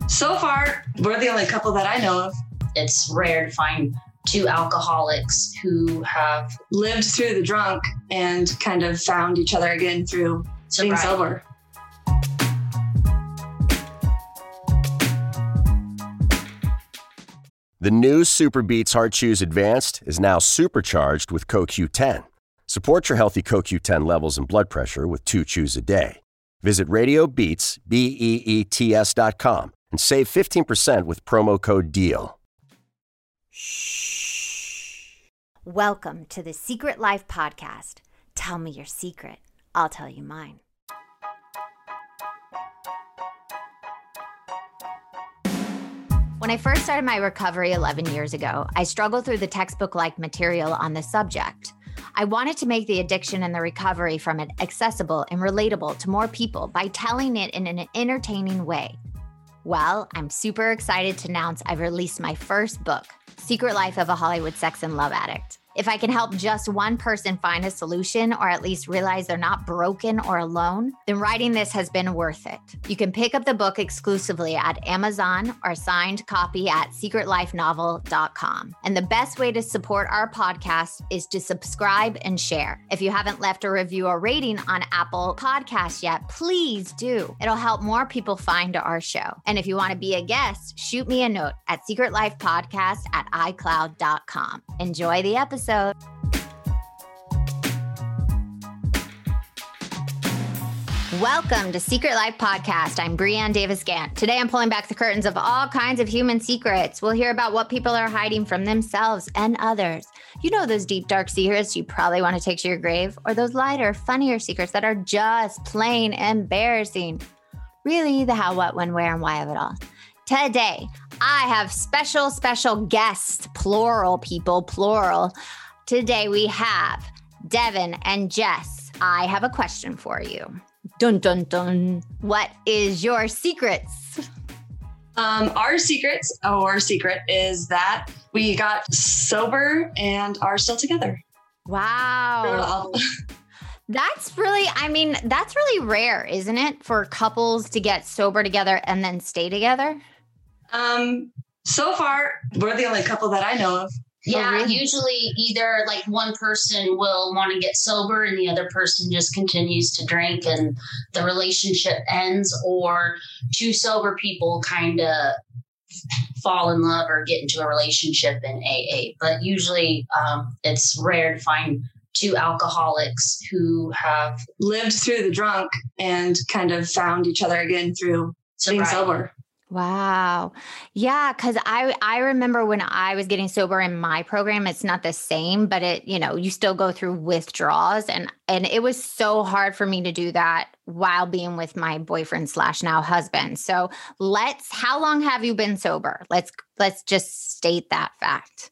So far, we're the only couple that I know of. It's rare to find two alcoholics who have lived through the drunk and kind of found each other again through being sober. The new Super Beats Heart Chews Advanced is now supercharged with CoQ10. Support your healthy CoQ10 levels and blood pressure with 2 chews a day. Visit RadioBeats, BEETS.com and save 15% with promo code DEAL. Shh. Welcome to the Secret Life Podcast. Tell me your secret. I'll tell you mine. When I first started my recovery 11 years ago, I struggled through the textbook-like material on this subject. I wanted to make the addiction and the recovery from it accessible and relatable to more people by telling it in an entertaining way. Well, I'm super excited to announce I've released my first book, Secret Life of a Hollywood Sex and Love Addict. If I can help just one person find a solution or at least realize they're not broken or alone, then writing this has been worth it. You can pick up the book exclusively at Amazon or signed copy at secretlifenovel.com. And the best way to support our podcast is to subscribe and share. If you haven't left a review or rating on Apple Podcasts yet, please do. It'll help more people find our show. And if you want to be a guest, shoot me a note at secretlifepodcast@icloud.com. Enjoy the episode. Welcome to Secret Life Podcast. I'm Breanne Davis-Gant. Today I'm pulling back the curtains of all kinds of human secrets. We'll hear about what people are hiding from themselves and others. You know those deep, dark secrets you probably want to take to your grave, or those lighter, funnier secrets that are just plain embarrassing. Really, the how, what, when, where, and why of it all. Today, I have special guests, plural people, plural. Today we have Devin and Jess. I have a question for you. Dun, dun, dun. What is your secrets? Our secret is that we got sober and are still together. Wow. That's really rare, isn't it? For couples to get sober together and then stay together? So far, we're the only couple that I know of. Yeah, really? Usually either like one person will want to get sober and the other person just continues to drink and the relationship ends, or two sober people kind of fall in love or get into a relationship in AA. But usually it's rare to find two alcoholics who have lived through the drunk and kind of found each other again through being sober. Wow. Yeah. Cause I remember when I was getting sober in my program, it's not the same, but you still go through withdrawals and it was so hard for me to do that while being with my boyfriend / now husband. So how long have you been sober? Let's just state that fact.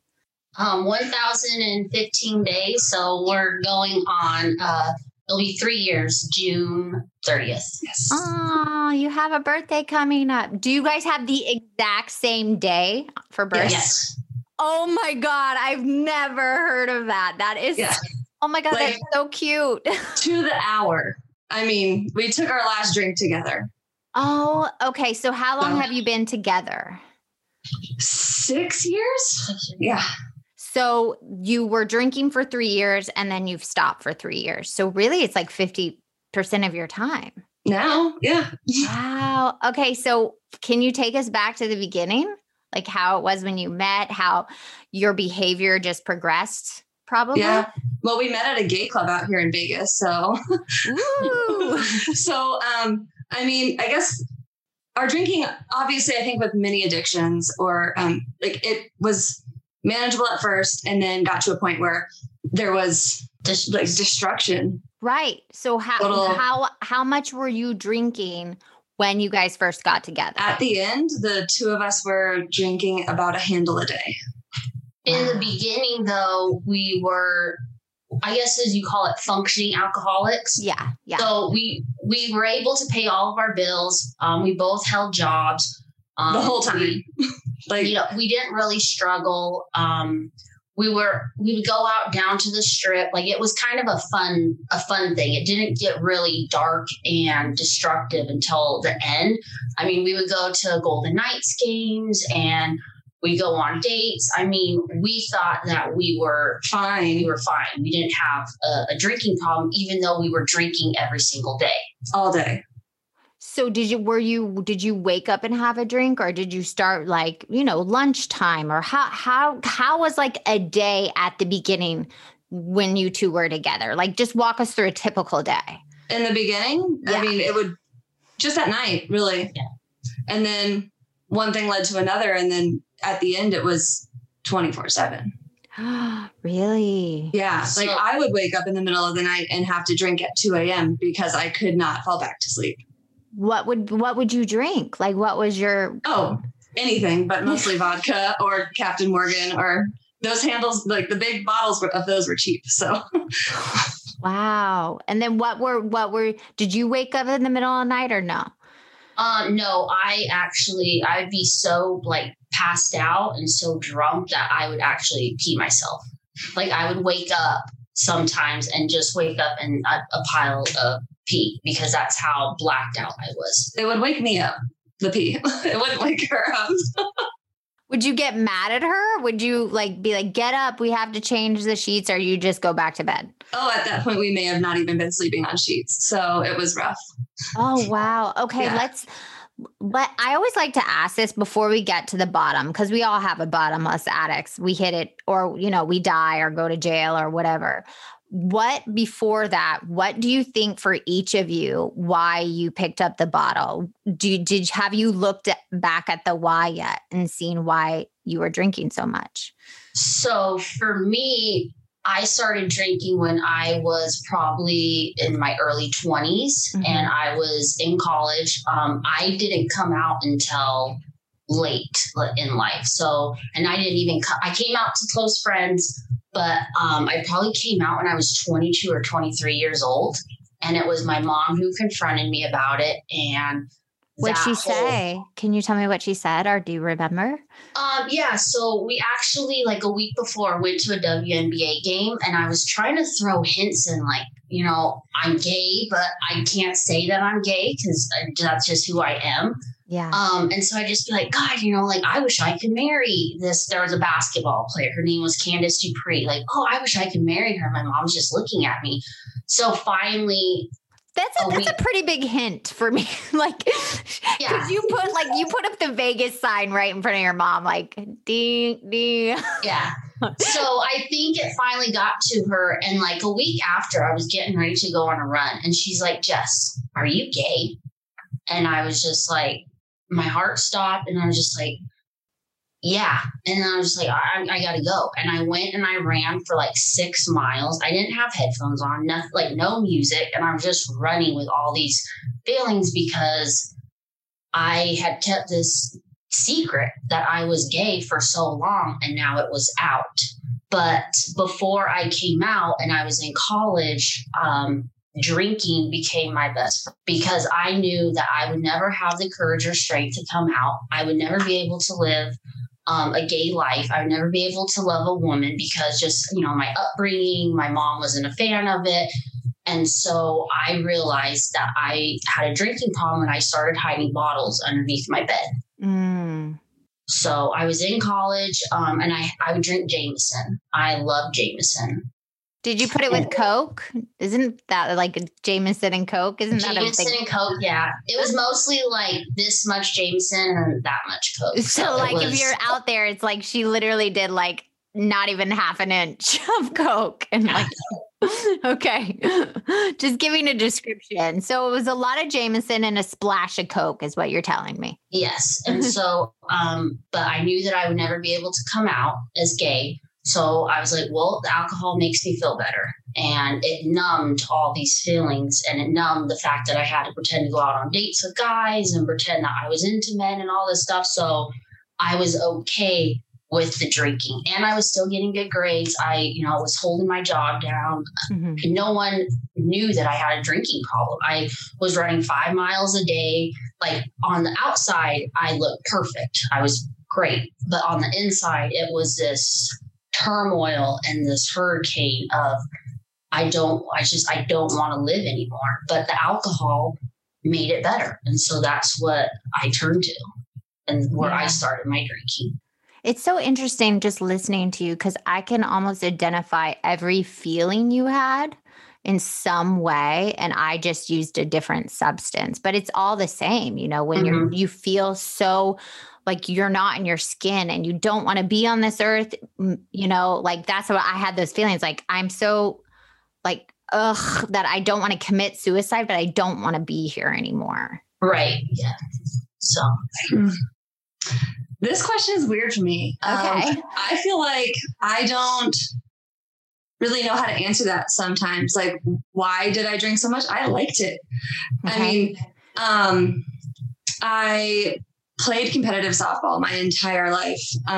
1,015 days. So we're going on, it'll be 3 years, June 30th. Yes. Oh, you have a birthday coming up. Do you guys have the exact same day for birthday? Yes. Oh my God. I've never heard of that. That is, oh my God, that's so cute. To the hour. I mean, we took our last drink together. Oh, okay. So how long have you been together? 6 years? Yeah. So you were drinking for 3 years and then you've stopped for 3 years. So really it's like 50% of your time. Now, yeah. Wow. Okay. So can you take us back to the beginning? Like how it was when you met, how your behavior just progressed probably? Yeah. Well, we met at a gay club out here in Vegas. So, I guess our drinking, obviously, I think with many addictions or it was manageable at first and then got to a point where there was destruction. Right. So how much were you drinking when you guys first got together? At the end, the two of us were drinking about a handle a day. In the beginning, though, we were, I guess as you call it, functioning alcoholics. Yeah. Yeah. So we were able to pay all of our bills. We both held jobs. The whole time. We didn't really struggle. we would go out down to the strip. Like it was kind of a fun thing. It didn't get really dark and destructive until the end. I mean, we would go to Golden Knights games and we go on dates. I mean, we thought that we were fine. We didn't have a drinking problem, even though we were drinking every single day. All day. So did you wake up and have a drink, or did you start like, lunchtime, or how was like a day at the beginning when you two were together? Like just walk us through a typical day. In the beginning, yeah. I mean, it would just at night, really. Yeah. And then one thing led to another. And then at the end, it was 24/7. Really? Yeah. Like I would wake up in the middle of the night and have to drink at 2 a.m. because I could not fall back to sleep. What would you drink? Like, what was your... Oh, anything, but mostly vodka or Captain Morgan, or those handles, like the big bottles of those were cheap. So. Wow. And then did you wake up in the middle of the night or no? No, I'd be so like passed out and so drunk that I would actually pee myself. Like I would wake up sometimes and just wake up in a pile of pee because that's how blacked out I was. It would wake me up, the pee. It wouldn't wake her up. Would you get mad at her? Would you be like, get up, we have to change the sheets, or you just go back to bed? Oh, at that point, we may have not even been sleeping on sheets. So it was rough. Oh, wow. Okay, yeah. But I always like to ask this before we get to the bottom, because we all have a bottom, us addicts. We hit it, or, we die or go to jail or whatever. Before that, what do you think for each of you, why you picked up the bottle? Have you looked back at the why yet and seen why you were drinking so much? So for me, I started drinking when I was probably in my early 20s, mm-hmm. and I was in college. I didn't come out until late in life. So, and I didn't even, I came out to close friends, but I probably came out when I was 22 or 23 years old. And it was my mom who confronted me about it. And what'd she say? Can you tell me what she said, or do you remember? Yeah. So we actually, like a week before, went to a WNBA game, and I was trying to throw hints in, like, I'm gay, but I can't say that I'm gay because that's just who I am. Yeah. And so I just be like, God, I wish I could marry this. There was a basketball player. Her name was Candace Dupree. Like, oh, I wish I could marry her. My mom's just looking at me. So finally, that's a pretty big hint for me. Like, yeah. Cause you put up the Vegas sign right in front of your mom, like, ding, ding. Yeah. So I think it finally got to her. And like a week after, I was getting ready to go on a run, and she's like, Jess, are you gay? And I was just like, my heart stopped, and I was just like, yeah. And then I was just like, I gotta go. And I went and I ran for like 6 miles. I didn't have headphones on, nothing, like no music. And I was just running with all these feelings because I had kept this secret that I was gay for so long, and now it was out. But before I came out and I was in college, drinking became my best friend, because I knew that I would never have the courage or strength to come out. I would never be able to live a gay life. I would never be able to love a woman because just, my upbringing, my mom wasn't a fan of it. And so I realized that I had a drinking problem, and I started hiding bottles underneath my bed. Mm. So I was in college, and I would drink Jameson. I love Jameson. Did you put it with Coke? Isn't that like Jameson and Coke? Isn't that Jameson and Coke? Yeah. It was mostly like this much Jameson and that much Coke. So like if you're out there, it's like she literally did like not even half an inch of Coke. And like, okay, just giving a description. So it was a lot of Jameson and a splash of Coke is what you're telling me. Yes. And so, but I knew that I would never be able to come out as gay. So I was like, well, the alcohol makes me feel better. And it numbed all these feelings, and it numbed the fact that I had to pretend to go out on dates with guys and pretend that I was into men and all this stuff. So I was okay with the drinking, and I was still getting good grades. I was holding my job down. Mm-hmm. No one knew that I had a drinking problem. I was running 5 miles a day. Like on the outside, I looked perfect. I was great. But on the inside, it was this turmoil and this hurricane of, I don't want to live anymore. But the alcohol made it better. And so that's what I turned to and where I started my drinking. It's so interesting just listening to you because I can almost identify every feeling you had in some way. And I just used a different substance, but it's all the same, you know, when you feel so like you're not in your skin and you don't want to be on this earth, you know, like that's what I had those feelings. Like I'm so like, that I don't want to commit suicide, but I don't want to be here anymore. Right. Yeah. So this question is weird for me. Okay. I feel like I don't really know how to answer that sometimes. Like, why did I drink so much? I liked it. Okay. I mean, I played competitive softball my entire life.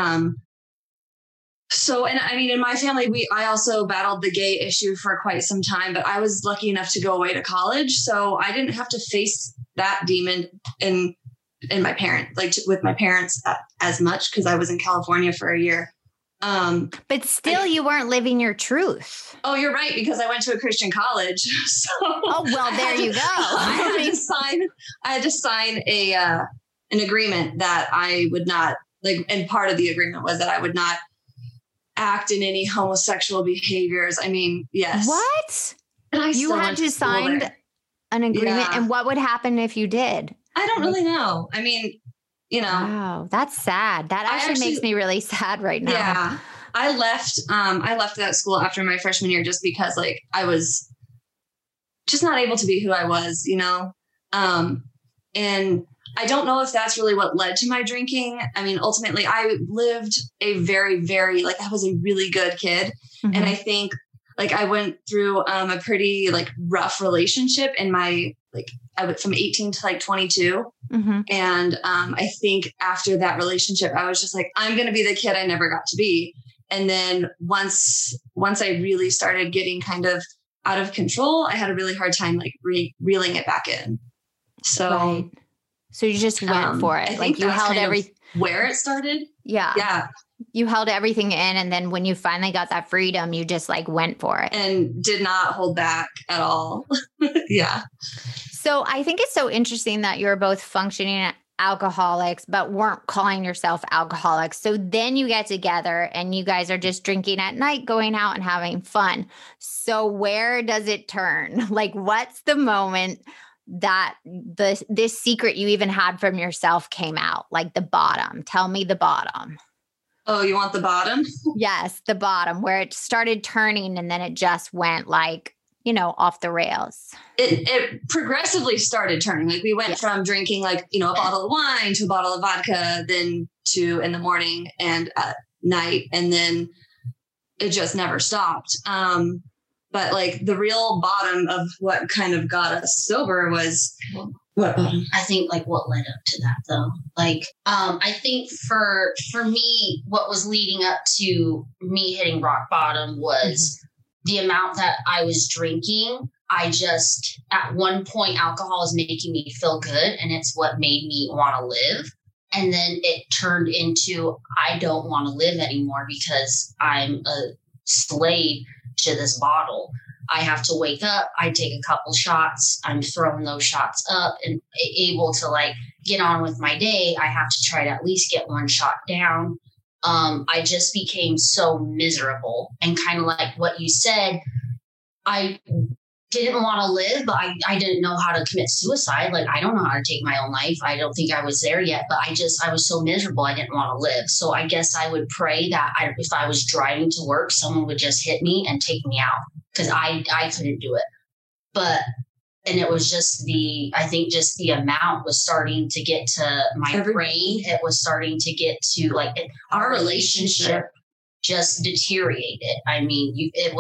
So, and I mean, in my family, I also battled the gay issue for quite some time, but I was lucky enough to go away to college. So I didn't have to face that demon in my parents, with my parents as much because I was in California for a year. But still, you weren't living your truth. Oh, you're right, because I went to a Christian college. So oh, well, there you go. I had to sign an agreement that I would not and part of the agreement was that I would not act in any homosexual behaviors. I mean, yes. What? And you had to sign an agreement, Yeah. and what would happen if you did? I don't really know. I mean, you know. Wow, that's sad. That actually makes me really sad right now. Yeah. I left that school after my freshman year just because I was just not able to be who I was, you know? And I don't know if that's really what led to my drinking. I mean, ultimately I lived a very, very, I was a really good kid. Mm-hmm. And I think I went through a pretty rough relationship in my, I went from 18 to 22. Mm-hmm. And I think after that relationship, I was just I'm going to be the kid I never got to be. And then once I really started getting kind of out of control, I had a really hard time reeling it back in. So, right. So you just went for it. I think you held where it started. Yeah. Yeah. You held everything in. And then when you finally got that freedom, you just went for it. And did not hold back at all. Yeah. So I think it's so interesting that you're both functioning alcoholics, but weren't calling yourself alcoholics. So then you get together and you guys are just drinking at night, going out and having fun. So where does it turn? What's the moment that this secret you even had from yourself came out? The bottom. Tell me the bottom. Oh, you want the bottom? Yes, the bottom, where it started turning and then it just went off the rails. It progressively started turning. We went from drinking a bottle of wine to a bottle of vodka, then to in the morning and at night. And then it just never stopped. But the real bottom of what kind of got us sober was what bottom? I think what led up to that though. I think for me, what was leading up to me hitting rock bottom was the amount that I was drinking. I just, at one point, alcohol is making me feel good and it's what made me want to live. And then it turned into, I don't want to live anymore because I'm a slave to this bottle. I have to wake up. I take a couple shots. I'm throwing those shots up and able to get on with my day. I have to try to at least get one shot down. I just became so miserable and kind of what you said, I didn't want to live, but I didn't know how to commit suicide. I don't know how to take my own life. I don't think I was there yet, but I was so miserable. I didn't want to live. So I guess I would pray that if I was driving to work, someone would just hit me and take me out because I couldn't do it. And it was just the amount was starting to get to my brain. It was starting to get to our relationship just deteriorated. I mean, the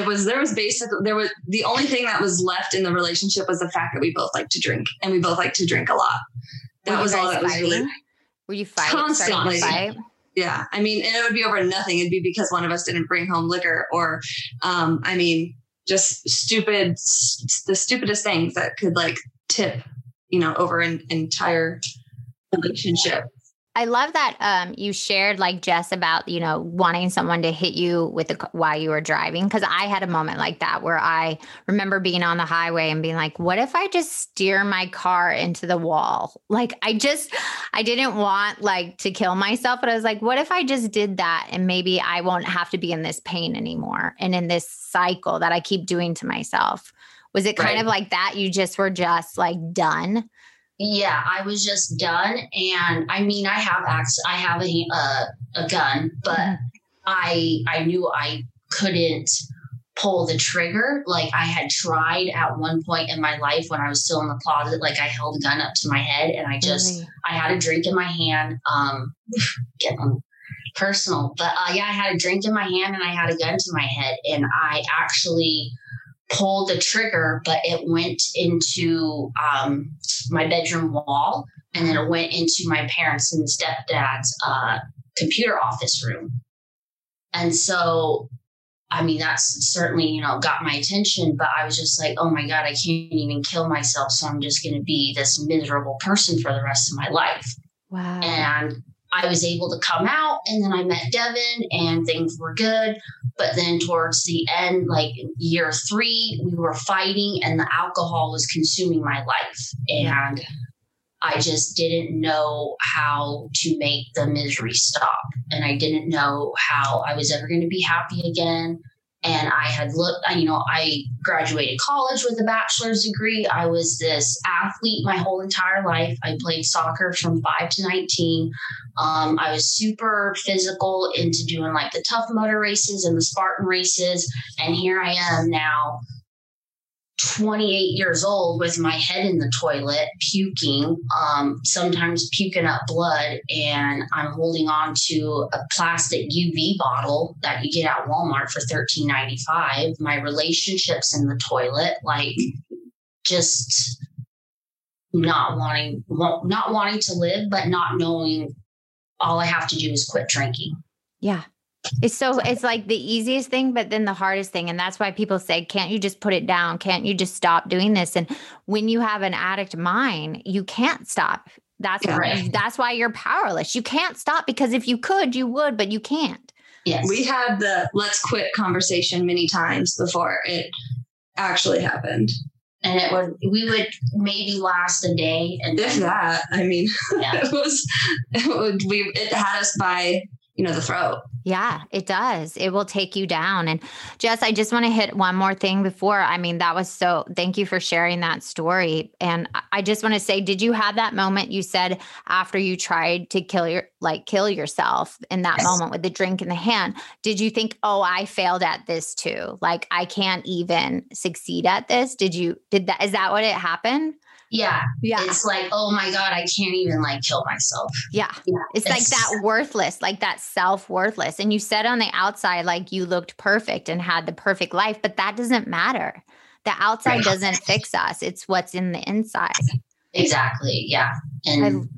only thing that was left in the relationship was the fact that we both like to drink and we both like to drink a lot. That was all that was really. Were you fighting? Constantly. Fight? Yeah. I mean, and it would be over nothing. It'd be because one of us didn't bring home liquor or, just the stupidest things that could tip, over an entire relationship. I love that you shared like Jess about, wanting someone to hit you with while you were driving. Cause I had a moment like that where I remember being on the highway and being like, what if I just steer my car into the wall? Like I didn't want like to kill myself, but I was like, what if I just did that and maybe I won't have to be in this pain anymore and in this cycle that I keep doing to myself? Was it kind of like that? You just were just like done? Yeah, I was just done. And I mean, I have a gun, but I knew I couldn't pull the trigger. Like I had tried at one point in my life when I was still in the closet, like I held a gun up to my head and I had a drink in my hand, getting personal, but I had a drink in my hand and I had a gun to my head and I actually pulled the trigger, but it went into my bedroom wall and then it went into my parents' and stepdad's computer office room. And so, I mean, that's certainly, got my attention, but I was just like, oh my God, I can't even kill myself. So I'm just going to be this miserable person for the rest of my life. Wow. And I was able to come out and then I met Devin and things were good. But then towards the end, like year 3, we were fighting and the alcohol was consuming my life. And I just didn't know how to make the misery stop. And I didn't know how I was ever going to be happy again. And I had looked, I graduated college with a bachelor's degree. I was this athlete my whole entire life. I played soccer from 5 to 19. I was super physical into doing like the Tough Mudder races and the Spartan races. And here I am now, 28 years old with my head in the toilet, puking, sometimes puking up blood. And I'm holding on to a plastic UV bottle that you get at Walmart for $13.95. My relationship's in the toilet, like just not wanting to live, but not knowing all I have to do is quit drinking. Yeah. It's like the easiest thing, but then the hardest thing. And that's why people say, can't you just put it down? Can't you just stop doing this? And when you have an addict mind, you can't stop. That's why you're powerless. You can't stop because if you could, you would, but you can't. Yes. We had the let's quit conversation many times before it actually happened. And we would maybe last a day. And if that, I mean, it had us by, the throat. Yeah, it does. It will take you down. And Jess, I just want to hit one more thing before. I mean, thank you for sharing that story. And I just want to say, did you have that moment you said after you tried to kill yourself in that moment with the drink in the hand? Did you think, oh, I failed at this too? Like I can't even succeed at this. Is that what it happened? Yeah. It's like, oh my God, I can't even kill myself. Yeah. It's like that worthless, like that self-worthless. And you said on the outside, like you looked perfect and had the perfect life, but that doesn't matter. The outside doesn't fix us. It's what's in the inside. Exactly. Yeah. And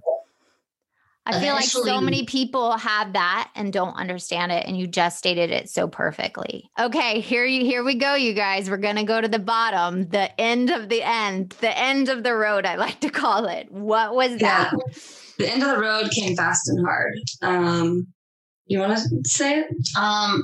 I feel like so many people have that and don't understand it. And you just stated it so perfectly. Okay, here we go, you guys. We're going to go to the bottom, the end of the road, I like to call it. What was that? The end of the road came fast and hard. You want to say it? Our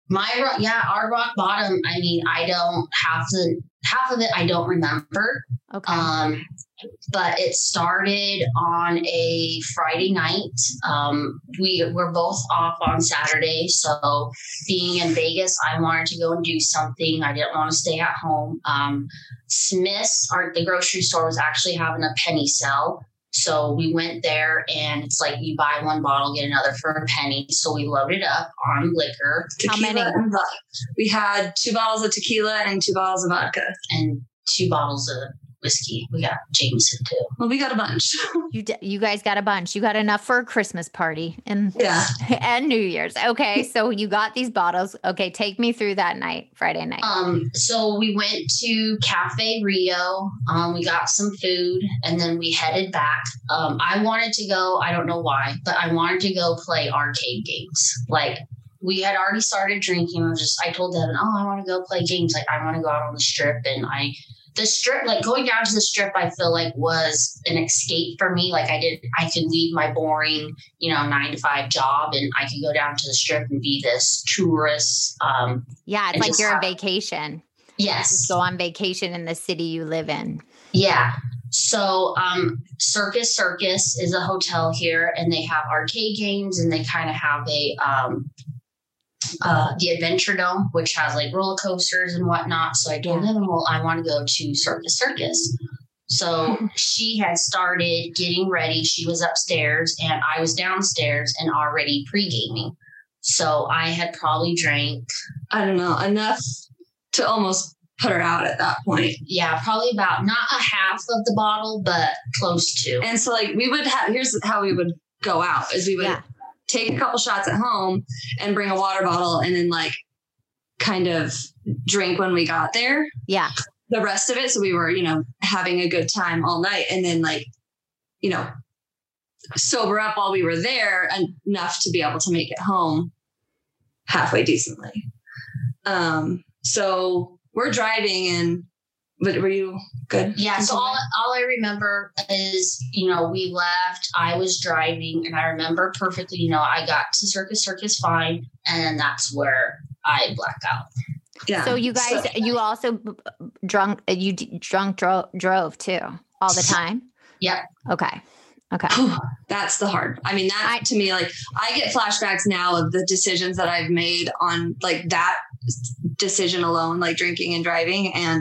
rock bottom. I mean, half of it I don't remember. Okay. But it started on a Friday night. We were both off on Saturday. So being in Vegas, I wanted to go and do something. I didn't want to stay at home. Smith's, the grocery store, was actually having a penny sale. So we went there and it's like you buy one bottle, get another for a penny. So we loaded up on liquor. Tequila. How many? We had 2 bottles of tequila and 2 bottles of vodka. And 2 bottles of whiskey. We got Jameson too. Well, we got a bunch. You guys got a bunch. You got enough for a Christmas party and New Year's. Okay, so you got these bottles. Okay, take me through that night, Friday night. So we went to Cafe Rio. We got some food and then we headed back. I wanted to go. I don't know why, but I wanted to go play arcade games. Like we had already started drinking. I told Devin, I want to go play games. Like I want to go out on the strip and the strip, like going down to the strip, I feel like was an escape for me. Like I could leave my boring, 9-to-5 job and I could go down to the strip and be this tourist. Yeah. It's like you're on vacation. Yes. Just go on vacation in the city you live in. Yeah. So, Circus is a hotel here and they have arcade games and they kind of have the Adventure Dome, which has like roller coasters and whatnot. So I told them, well, I want to go to Circus. So she had started getting ready. She was upstairs and I was downstairs and already pre-gaming. So I had probably drank, I don't know, enough to almost put her out at that point. Yeah, probably about not a half of the bottle, but close to. And so like we would have, here's how we would go out is we would take a couple shots at home and bring a water bottle and then like kind of drink when we got there. Yeah. The rest of it. So we were, having a good time all night and then like, sober up while we were there enough to be able to make it home halfway decently. So we're driving and, but were you good? Yeah. So all I remember is, we left, I was driving and I remember perfectly, I got to Circus fine. And then that's where I blacked out. Yeah. So you guys, you also drove too all the time? Yeah. Okay. That's the hard. I mean, that to me, like I get flashbacks now of the decisions that I've made on like that decision alone, like drinking and driving. And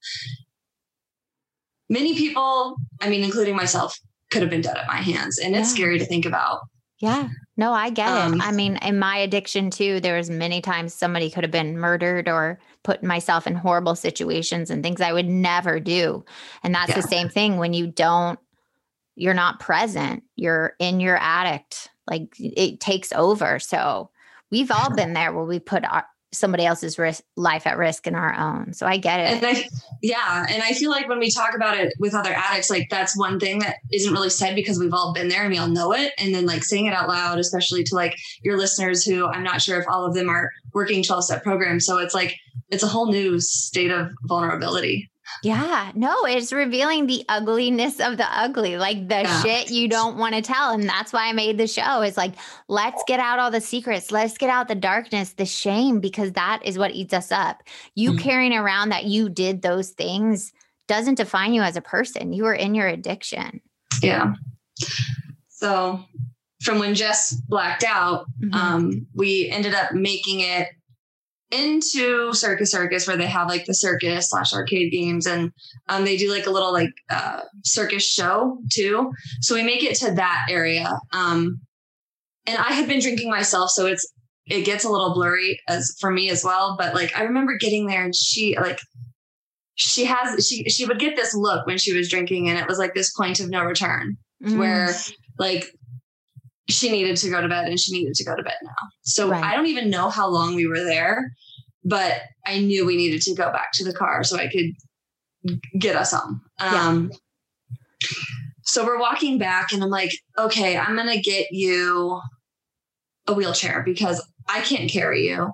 many people, I mean, including myself, could have been dead at my hands. And it's scary to think about. Yeah. No, I get it. I mean, in my addiction too, there was many times somebody could have been murdered or put myself in horrible situations and things I would never do. And that's the same thing when you're not present, you're in your addict, like it takes over. So we've all been there where we put somebody else's life at risk in our own. So I get it. And I feel like when we talk about it with other addicts, like that's one thing that isn't really said because we've all been there and we all know it. And then like saying it out loud, especially to like your listeners who I'm not sure if all of them are working 12-step programs. So it's like, it's a whole new state of vulnerability. Yeah, no, it's revealing the ugliness of the ugly, like the shit you don't want to tell. And that's why I made the show. It's like, let's get out all the secrets. Let's get out the darkness, the shame, because that is what eats us up. You carrying around that you did those things doesn't define you as a person. You are in your addiction. Yeah. So from when Jess blacked out, we ended up making it into Circus where they have like the circus/arcade games and they do like a little like circus show too. So we make it to that area. And I had been drinking myself, so it gets a little blurry as for me as well. But like I remember getting there and she would get this look when she was drinking and it was like this point of no return where like she needed to go to bed and she needed to go to bed now. So I don't even know how long we were there, but I knew we needed to go back to the car so I could get us home. So we're walking back and I'm like, okay, I'm going to get you a wheelchair because I can't carry you.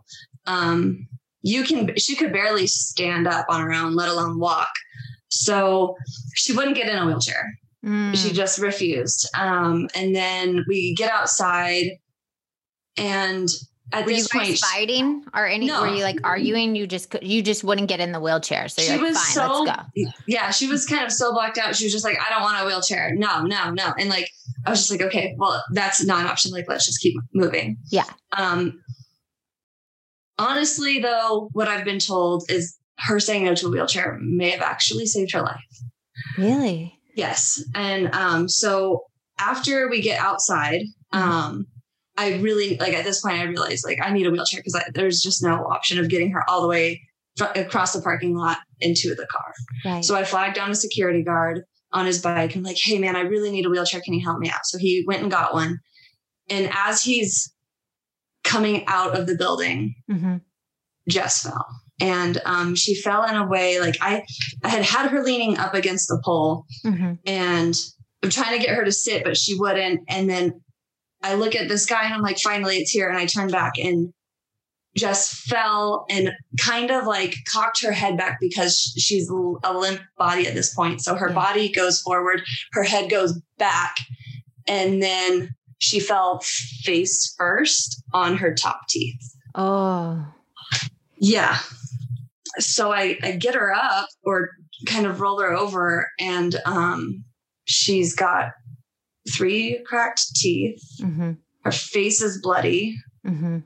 She could barely stand up on her own, let alone walk. So she wouldn't get in a wheelchair. She just refused. And then we get outside and at this point, were you guys fighting or anything? No. Were you like arguing? You just wouldn't get in the wheelchair. So you're like, fine, let's go. Yeah. She was kind of so blacked out. She was just like, I don't want a wheelchair. No. And like, I was just like, okay, well, that's not an option. Like, let's just keep moving. Yeah. Honestly though, what I've been told is her saying no to a wheelchair may have actually saved her life. Really? Yes. And so after we get outside, I really, like at this point, I realized like I need a wheelchair because there's just no option of getting her all the way across the parking lot into the car. Right. So I flagged down a security guard on his bike and like, hey man, I really need a wheelchair. Can you help me out? So he went and got one. And as he's coming out of the building, Jess fell. And she fell in a way like I had her leaning up against the pole and I'm trying to get her to sit, but she wouldn't. And then I look at this guy and I'm like, finally it's here. And I turn back and Jess fell and kind of like cocked her head back because she's a limp body at this point. So her body goes forward, her head goes back, and then she fell face first on her top teeth. Oh. Yeah. So I get her up or kind of roll her over, and she's got 3 cracked teeth. Mm-hmm. Her face is bloody. Mm-hmm.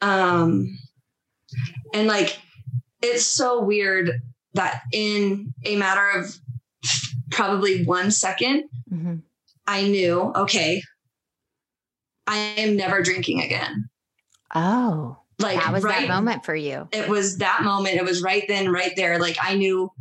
And like, it's so weird that in a matter of probably 1 second, mm-hmm. I knew, okay, I am never drinking again. Oh, like that was right, that moment for you. It was that moment. It was right then, right there. Like I knew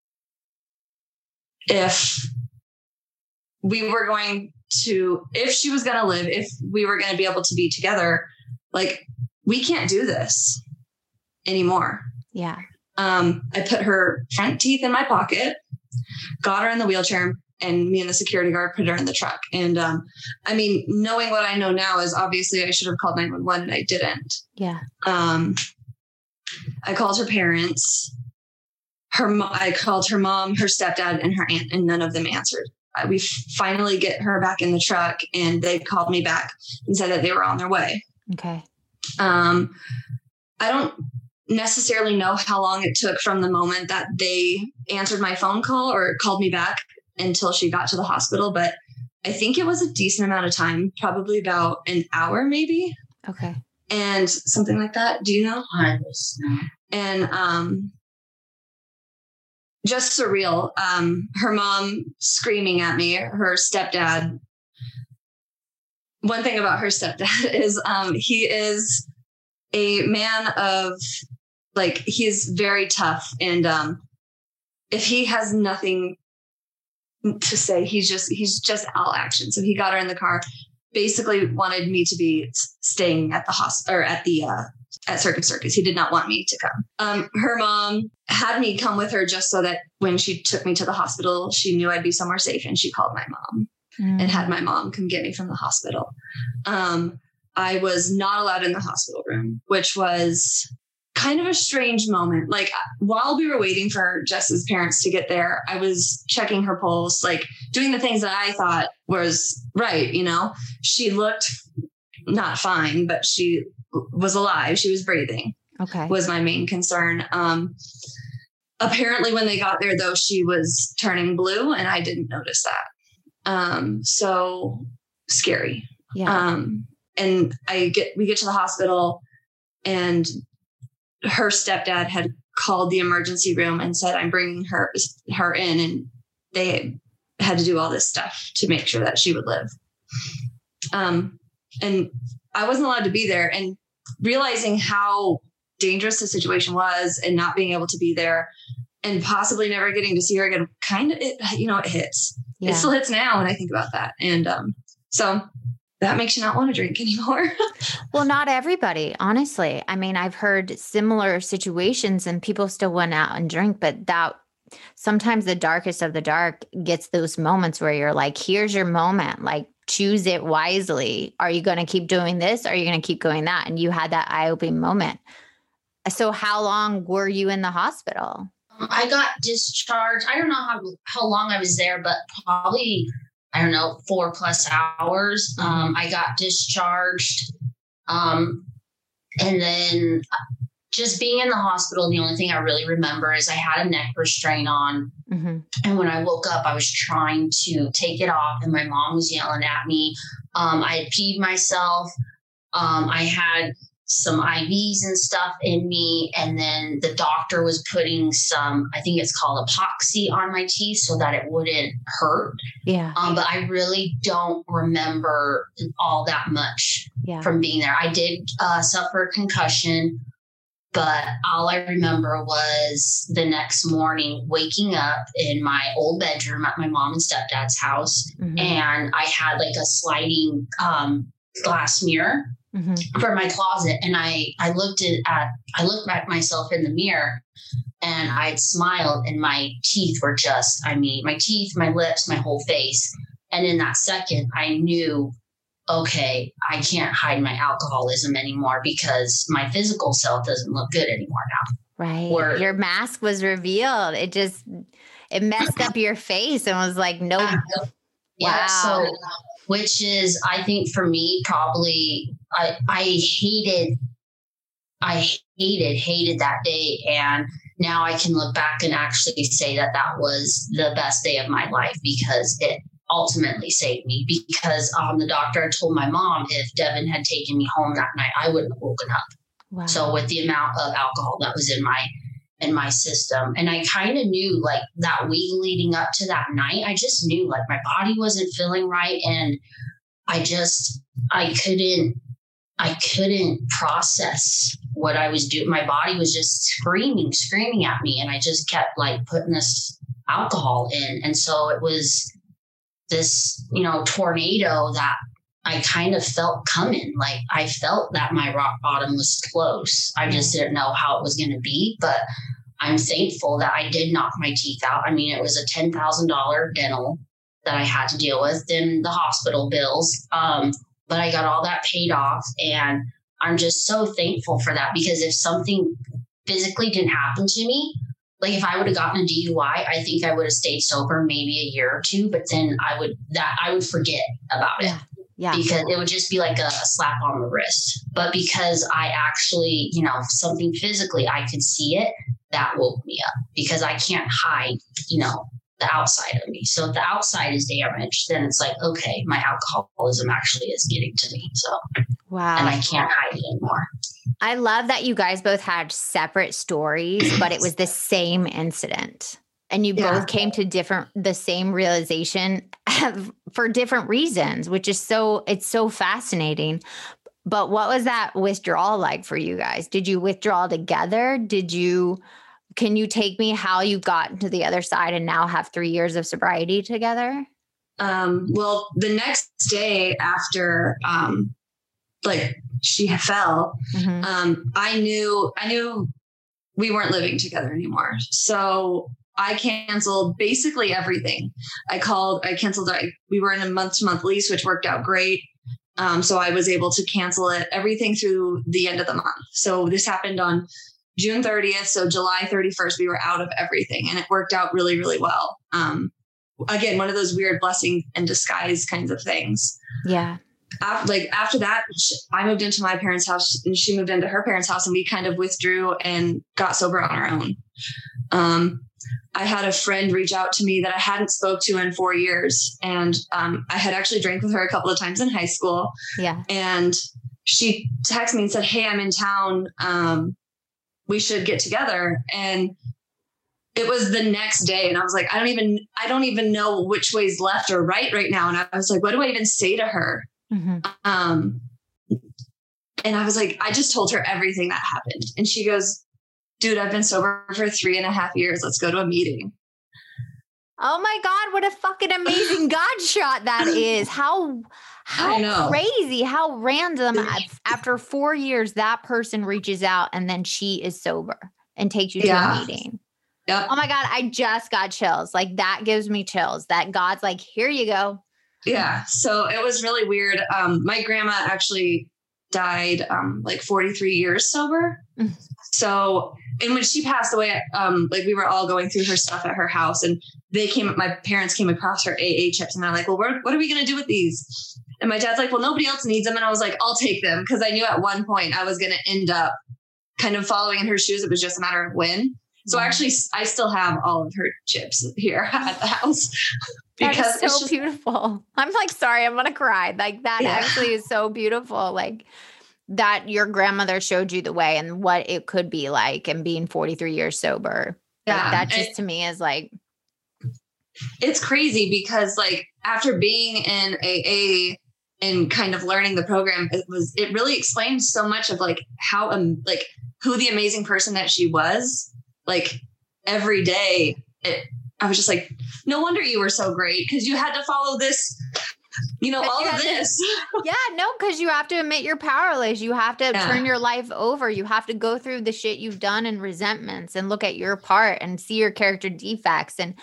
if we were going to, if she was going to live, if we were going to be able to be together, like we can't do this anymore. Yeah. I put her front teeth in my pocket, got her in the wheelchair, and me and the security guard put her in the truck. And I mean, knowing what I know now is obviously I should have called 911 and I didn't. Yeah. I called her parents. I called her mom, her stepdad, and her aunt, and none of them answered. We finally get her back in the truck, and they called me back and said that they were on their way. Okay. I don't necessarily know how long it took from the moment that they answered my phone call or called me back until she got to the hospital, but I think it was a decent amount of time, probably about an hour, maybe. Okay. And something like that. Do you know? And just surreal. Her mom screaming at me, her stepdad. One thing about her stepdad is he is a man of, like, he's very tough. And if he has nothing to say, he's just all action. So he got her in the car, basically wanted me to be staying at the hospital or at Circus Circus. He did not want me to come. Her mom had me come with her just so that when she took me to the hospital, she knew I'd be somewhere safe, and she called my mom and had my mom come get me from the hospital. I was not allowed in the hospital room, which was kind of a strange moment. Like while we were waiting for Jess's parents to get there, I was checking her pulse, like doing the things that I thought was right. You know, she looked not fine, but she was alive. She was breathing. Okay. Was my main concern. Apparently when they got there though, she was turning blue and I didn't notice that. So scary. Yeah. And we get to the hospital, and her stepdad had called the emergency room and said, I'm bringing her in. And they had to do all this stuff to make sure that she would live. And I wasn't allowed to be there, and realizing how dangerous the situation was and not being able to be there and possibly never getting to see her again, it hits. Yeah. It still hits now when I think about that. And so that makes you not want to drink anymore. Well, not everybody, honestly. I mean, I've heard similar situations and people still went out and drink, but that sometimes the darkest of the dark gets those moments where you're like, here's your moment, like choose it wisely. Are you going to keep doing this? Or are you going to keep going that? And you had that eye-opening moment. So how long were you in the hospital? I got discharged. I don't know how long I was there, but probably, 4+ hours. I got discharged. And then just being in the hospital, the only thing I really remember is I had a neck restraint on. Mm-hmm. And when I woke up, I was trying to take it off and my mom was yelling at me. I had peed myself. I had some IVs and stuff in me. And then the doctor was putting some, I think it's called epoxy on my teeth so that it wouldn't hurt. Yeah. But I really don't remember all that much from being there. I did suffer a concussion, but all I remember was the next morning waking up in my old bedroom at my mom and stepdad's house. Mm-hmm. And I had like a sliding glass mirror. Mm-hmm. For my closet. And I looked at myself in the mirror and I'd smiled and my teeth were my teeth, my lips, my whole face. And in that second, I knew, okay, I can't hide my alcoholism anymore because my physical self doesn't look good anymore now. Right. Or your mask was revealed. It messed up your face and was like, nope. Yeah. Wow. So, which is, I think for me, probably, I hated that day. And now I can look back and actually say that was the best day of my life because it ultimately saved me. Because the doctor had told my mom if Devin had taken me home that night, I wouldn't have woken up. Wow. So with the amount of alcohol that was in my system, and I kind of knew like that week leading up to that night, I just knew like my body wasn't feeling right, and I couldn't process what I was doing. My body was just screaming at me, and I just kept like putting this alcohol in, and so it was this tornado that I kind of felt coming. Like I felt that my rock bottom was close. I just didn't know how it was going to be, but I'm thankful that I did knock my teeth out. I mean, it was a $10,000 dental that I had to deal with, then the hospital bills. But I got all that paid off, and I'm just so thankful for that, because if something physically didn't happen to me, like if I would have gotten a DUI, I think I would have stayed sober maybe a year or two, but then I would forget about it. Yeah. Because it would just be like a slap on the wrist. But because I actually, something physically, I could see it, that woke me up, because I can't hide, the outside of me. So if the outside is damaged, then it's like, okay, my alcoholism actually is getting to me. So, wow. And I can't hide it anymore. I love that you guys both had separate stories, but it was the same incident. And you both came to the same realization for different reasons, which is it's so fascinating. But what was that withdrawal like for you guys? Did you withdraw together? Can you take me how you got to the other side and now have 3 years of sobriety together? Well, the next day after, she fell, I knew we weren't living together anymore. So I canceled basically everything. I canceled, we were in a month-to-month lease, which worked out great. So I was able to cancel everything through the end of the month. So this happened on June 30th. So July 31st, we were out of everything, and it worked out really, really well. Again, one of those weird blessing in disguise kinds of things. Yeah. After that, I moved into my parents' house and she moved into her parents' house, and we kind of withdrew and got sober on our own. I had a friend reach out to me that I hadn't spoke to in 4 years. And I had actually drank with her a couple of times in high school. Yeah. And she texted me and said, "Hey, I'm in town. We should get together." And it was the next day. And I was like, I don't even know which way's left or right now. And I was like, what do I even say to her? Mm-hmm. And I was like, I just told her everything that happened. And she goes, "Dude, I've been sober for 3.5 years. Let's go to a meeting." Oh my God, what a fucking amazing God shot that is. How crazy, how random. After 4 years, that person reaches out and then she is sober and takes you to a meeting. Yep. Oh my God, I just got chills. Like that gives me chills that God's like, here you go. Yeah. So it was really weird. My grandma actually died 43 years sober. Mm-hmm. So, and when she passed away, we were all going through her stuff at her house, and my parents came across her AA chips, and they're like, "Well, what are we going to do with these?" And my dad's like, "Well, nobody else needs them." And I was like, "I'll take them." Cause I knew at one point I was going to end up kind of following in her shoes. It was just a matter of when. So actually I still have all of her chips here at the house. Because it's so beautiful. I'm like, sorry, I'm going to cry. Like that actually is so beautiful. Like, that your grandmother showed you the way and what it could be like, and being 43 years sober. Yeah. Like, that just to me is like, it's crazy because after being in AA and kind of learning the program, it really explained so much of how, who the amazing person that she was. Every day I was just like, no wonder you were so great. Cause you had to follow this, all of this. Because you have to admit you're powerless. You have to turn your life over. You have to go through the shit you've done and resentments and look at your part and see your character defects. And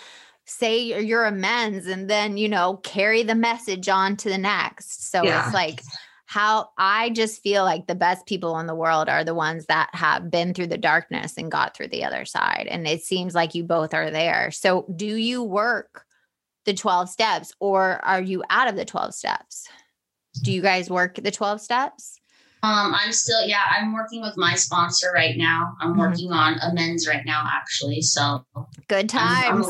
say your amends and then, carry the message on to the next. So it's like how I just feel like the best people in the world are the ones that have been through the darkness and got through the other side. And it seems like you both are there. So do you work the 12 steps or are you out of the 12 steps? Do you guys work the 12 steps? I'm working with my sponsor right now. I'm working on amends right now, actually. So good times.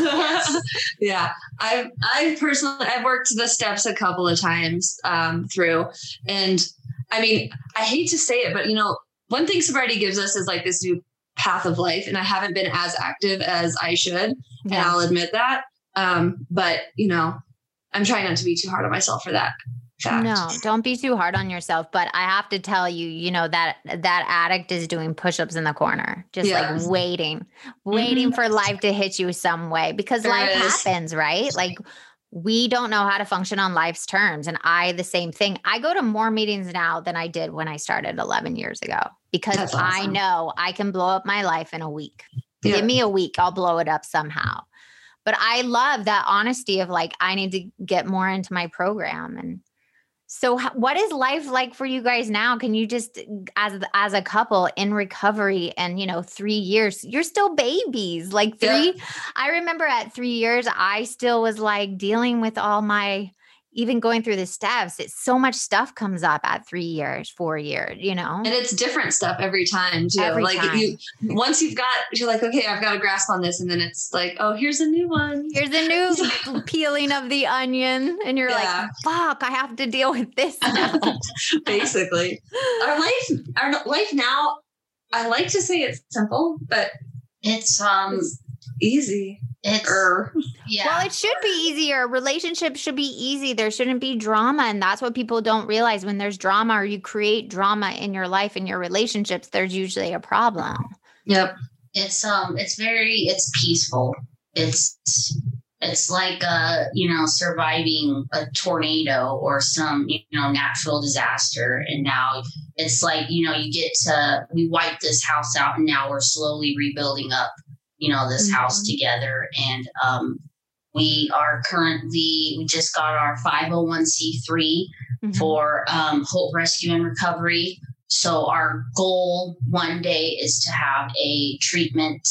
Yeah. I've worked the steps a couple of times, through, and I mean, I hate to say it, but one thing sobriety gives us is like this new path of life. And I haven't been as active as I should. And I'll admit that. But I'm trying not to be too hard on myself for that fact. No, don't be too hard on yourself. But I have to tell you, that addict is doing push-ups in the corner, just like waiting for life to hit you some way, because life happens, right? Like we don't know how to function on life's terms. And the same thing. I go to more meetings now than I did when I started 11 years ago, because awesome. I know I can blow up my life in a week. Yeah. Give me a week. I'll blow it up somehow. But I love that honesty of like, I need to get more into my program. And so what is life like for you guys now? Can you just, as a couple in recovery and, 3 years, you're still babies, like three. Yeah. I remember at 3 years, I still was like dealing with all my, even going through the steps. It's so much stuff comes up at 3 years, 4 years, And it's different stuff every time too. Once you're like, okay, I've got a grasp on this. And then it's like, oh, here's a new one. Here's a new peeling of the onion. And you're like, fuck, I have to deal with this now. Basically. Our life now, I like to say it's simple, but it's easy. Well, it should be easier. Relationships should be easy. There shouldn't be drama. And that's what people don't realize. When there's drama or you create drama in your life and your relationships, there's usually a problem. Yep. It's peaceful. It's like, surviving a tornado or some, natural disaster. And now it's like, we wiped this house out and now we're slowly rebuilding up this house together. And we just got our 501c3 for Hope Rescue and Recovery. So our goal one day is to have a treatment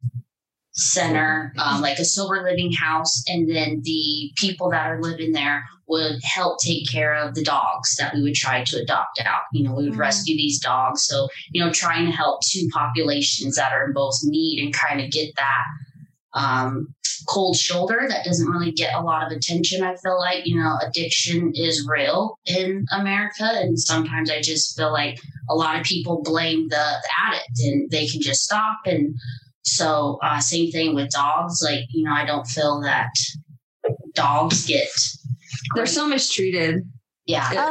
center, like a sober living house. And then the people that are living there would help take care of the dogs that we would try to adopt out. We would rescue these dogs. So, trying to help two populations that are in both need and kind of get that cold shoulder that doesn't really get a lot of attention. I feel like, addiction is real in America. And sometimes I just feel like a lot of people blame the addict and they can just stop. And so same thing with dogs. Like, I don't feel that dogs get... They're so mistreated. Yeah.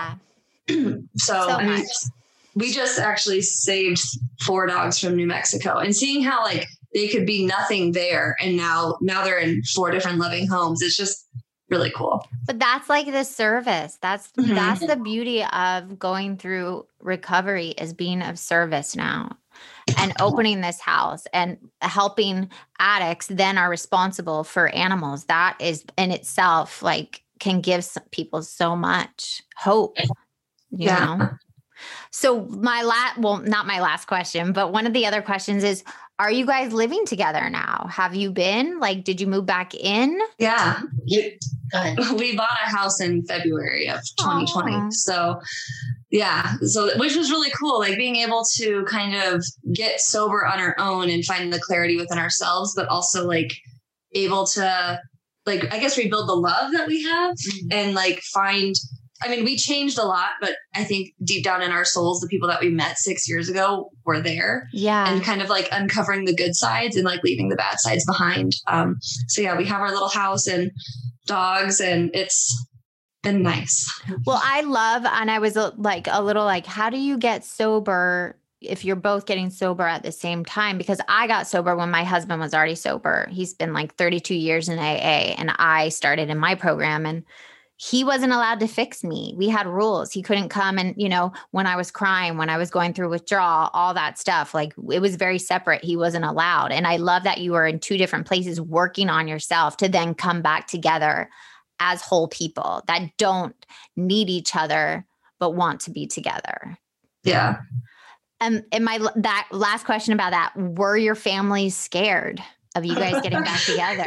So we just actually saved 4 dogs from New Mexico, and seeing how like they could be nothing there. And now they're in 4 different loving homes. It's just really cool. But that's like the service. That's the beauty of going through recovery, is being of service now. And opening this house and helping addicts then are responsible for animals. That is in itself like can give people so much hope, you know? So not my last question, but one of the other questions is, are you guys living together now? Have you been? Like, did you move back in? Yeah. Go ahead. We bought a house in February of 2020. Aww. So which was really cool. Like being able to kind of get sober on our own and find the clarity within ourselves, but also like able to like, I guess, rebuild the love that we have and like we changed a lot, but I think deep down in our souls, the people that we met 6 years ago were there. Yeah. And kind of like uncovering the good sides and like leaving the bad sides behind. We have our little house and dogs, and it's been nice. Well, I love, and I was like a little like, how do you get sober if you're both getting sober at the same time? Because I got sober when my husband was already sober. He's been like 32 years in AA, and I started in my program, and he wasn't allowed to fix me. We had rules. He couldn't come and, when I was crying, when I was going through withdrawal, all that stuff, like it was very separate. He wasn't allowed. And I love that you were in two different places working on yourself to then come back together as whole people that don't need each other, but want to be together. Yeah. And that last question about that, were your families scared of you guys getting back together?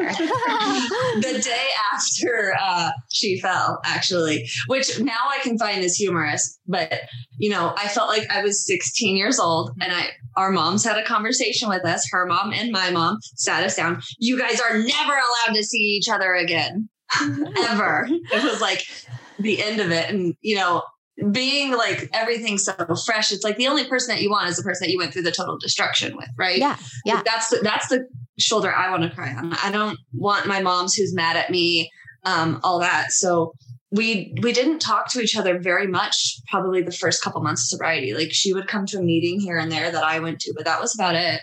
The day after she fell, actually, which now I can find is humorous. But, I felt like I was 16 years old and our moms had a conversation with us. Her mom and my mom sat us down. You guys are never allowed to see each other again, ever. It was like the end of it. And, being like everything's so fresh. It's like the only person that you want is the person that you went through the total destruction with. Right. Yeah. Yeah. Like that's the shoulder I want to cry on. I don't want my mom's who's mad at me, all that. So we didn't talk to each other very much, probably the first couple months of sobriety. Like she would come to a meeting here and there that I went to, but that was about it.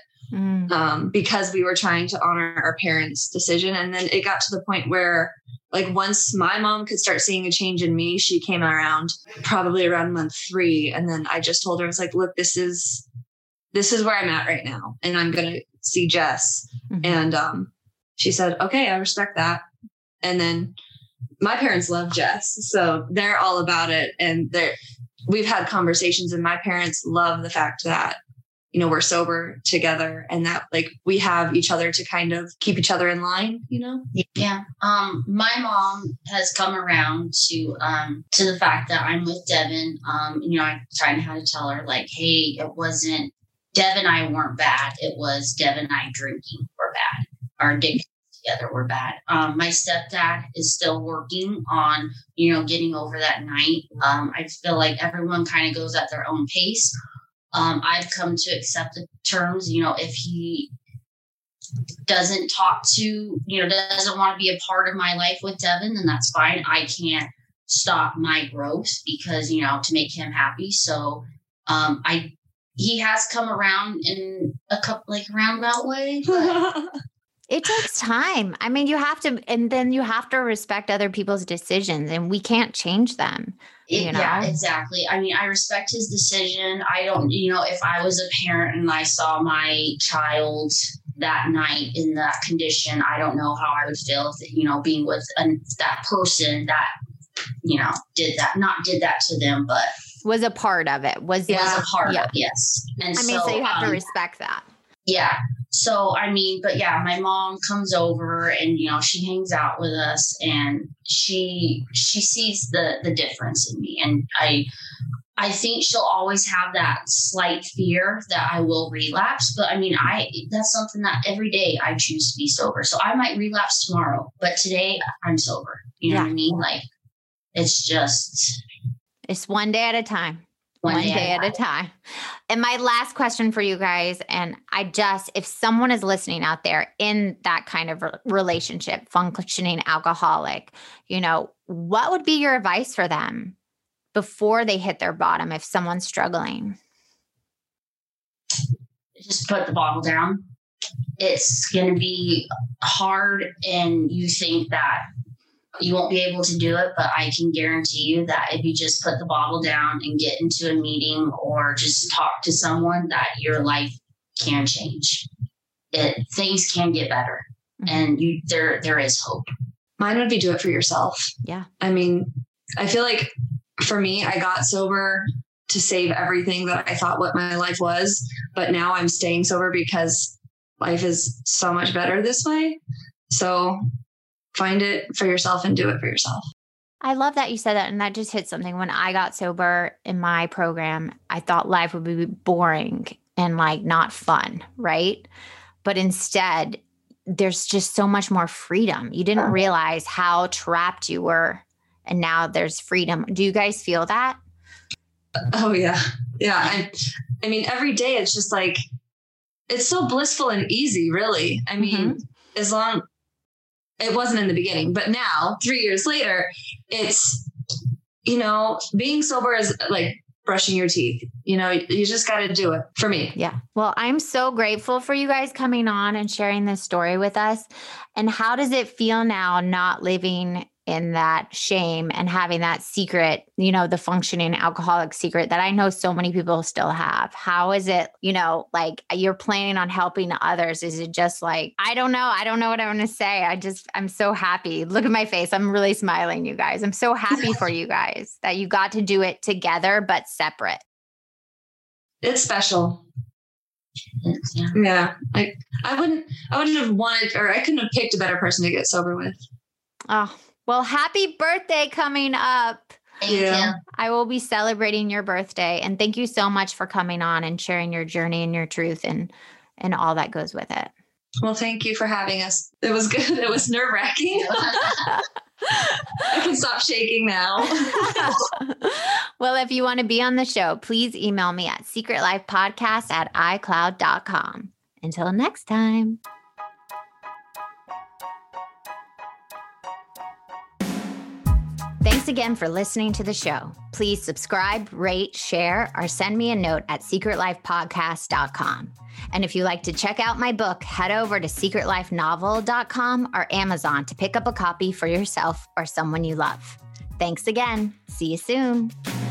Because we were trying to honor our parents' decision. And then it got to the point where like once my mom could start seeing a change in me, she came around probably around month 3. And then I just told her, I was like, look, this is where I'm at right now. And I'm going to see Jess. And she said, okay, I respect that. And then my parents love Jess. So they're all about it. And we've had conversations and my parents love the fact that, we're sober together and that like we have each other to kind of keep each other in line, Yeah. My mom has come around to the fact that I'm with Devin. I kind of had to tell her like, hey, it wasn't Dev and I weren't bad. It was Dev and I drinking were bad. Our addictions together were bad. My stepdad is still working on, getting over that night. I feel like everyone kind of goes at their own pace. I've come to accept the terms, if he doesn't talk to, doesn't want to be a part of my life with Devin, then that's fine. I can't stop my growth because, to make him happy. So, he has come around in a couple roundabout way. It takes time. I mean, you have to, and then you have to respect other people's decisions and we can't change them. Yeah, exactly. I mean, I respect his decision. I don't, if I was a parent and I saw my child that night in that condition, I don't know how I would feel if, being with that person that, did that to them, but was a part of it. Was a part of it. Yes. And so you have to respect that. Yeah. So, but yeah, my mom comes over and, she hangs out with us and she sees the difference in me. And I think she'll always have that slight fear that I will relapse. But that's something that every day I choose to be sober. So I might relapse tomorrow, but today I'm sober. You know what I mean? Like it's one day at a time. One day at a time. And my last question for you guys, and if someone is listening out there in that kind of relationship, functioning alcoholic, what would be your advice for them before they hit their bottom if someone's struggling? Just put the bottle down. It's going to be hard and you think that you won't be able to do it, but I can guarantee you that if you just put the bottle down and get into a meeting or just talk to someone, that your life can change. Things can get better, and there is hope. Mine would be do it for yourself. Yeah. I feel like for me, I got sober to save everything that I thought what my life was, but now I'm staying sober because life is so much better this way. So find it for yourself and do it for yourself. I love that you said that. And that just hit something. When I got sober in my program, I thought life would be boring and not fun. Right. But instead, there's just so much more freedom. You didn't realize how trapped you were. And now there's freedom. Do you guys feel that? Oh, yeah. Yeah. Every day it's just it's so blissful and easy, really. As long it wasn't in the beginning, but now 3 years later, it's, being sober is like brushing your teeth. You just got to do it for me. Yeah. Well, I'm so grateful for you guys coming on and sharing this story with us. And how does it feel now not living in that shame and having that secret, the functioning alcoholic secret that I know so many people still have. How is it, like you're planning on helping others? Is it just like, I don't know what I want to say. I'm so happy. Look at my face. I'm really smiling, you guys. I'm so happy for you guys that you got to do it together, but separate. It's special. Yeah. I wouldn't have wanted, or I couldn't have picked a better person to get sober with. Oh, well, happy birthday coming up. Thank you. I will be celebrating your birthday. And thank you so much for coming on and sharing your journey and your truth and all that goes with it. Well, thank you for having us. It was good. It was nerve-wracking. I can stop shaking now. Well, if you want to be on the show, please email me at secretlifepodcast@icloud.com. Until next time. Thanks again for listening to the show. Please subscribe, rate, share, or send me a note at secretlifepodcast.com. And if you like to check out my book, head over to secretlifenovel.com or Amazon to pick up a copy for yourself or someone you love. Thanks again. See you soon.